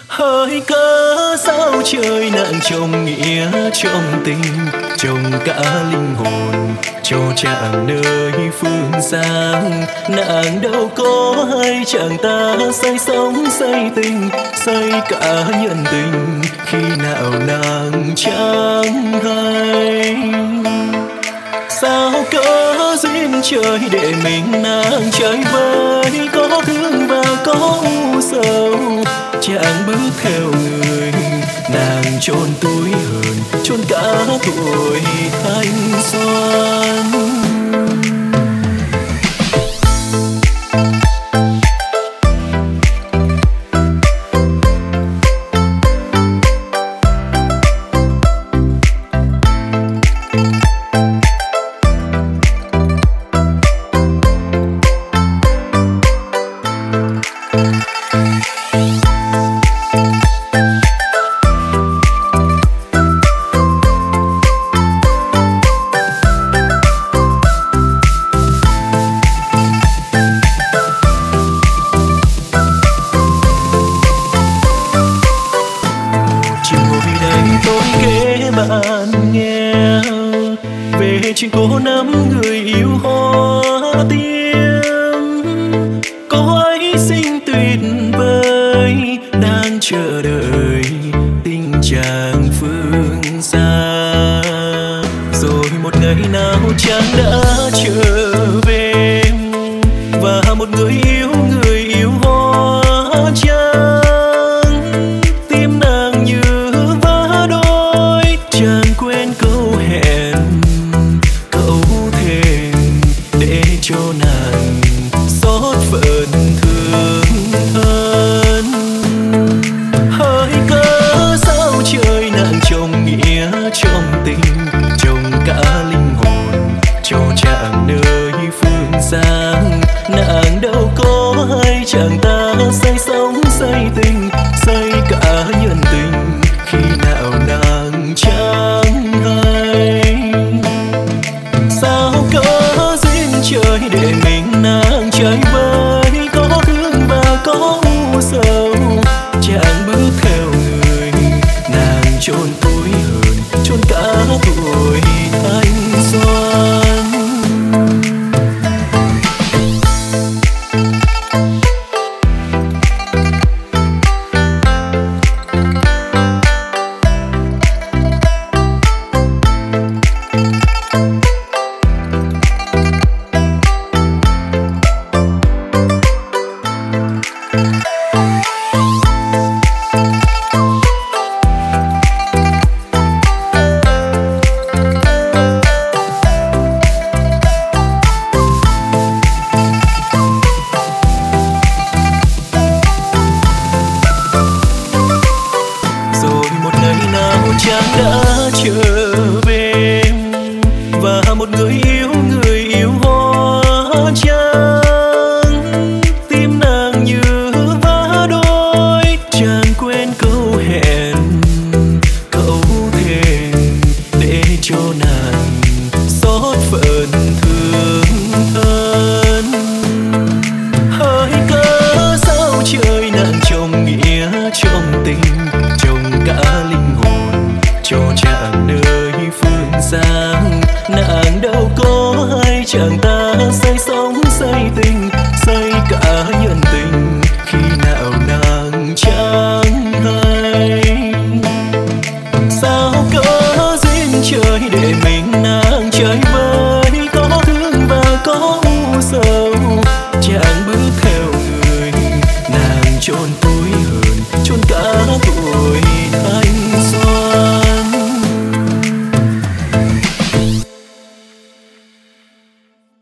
Hỡi cớ sao trời nặng trong nghĩa trong tình, trong cả linh hồn cho chàng nơi phương xa. Nàng đâu có hay chàng ta say sống say tình, say cả nhân tình, khi nào nàng chẳng hay. Sao cớ duyên trời để mình nàng chơi vơi, có thương và có u sầu. Chàng bước theo người, nàng chôn túi hờn, chôn cả tuổi thanh xuân. Bạn nghe về chuyện cô năm người yêu hoa tiên, cô ấy xinh tuyệt vời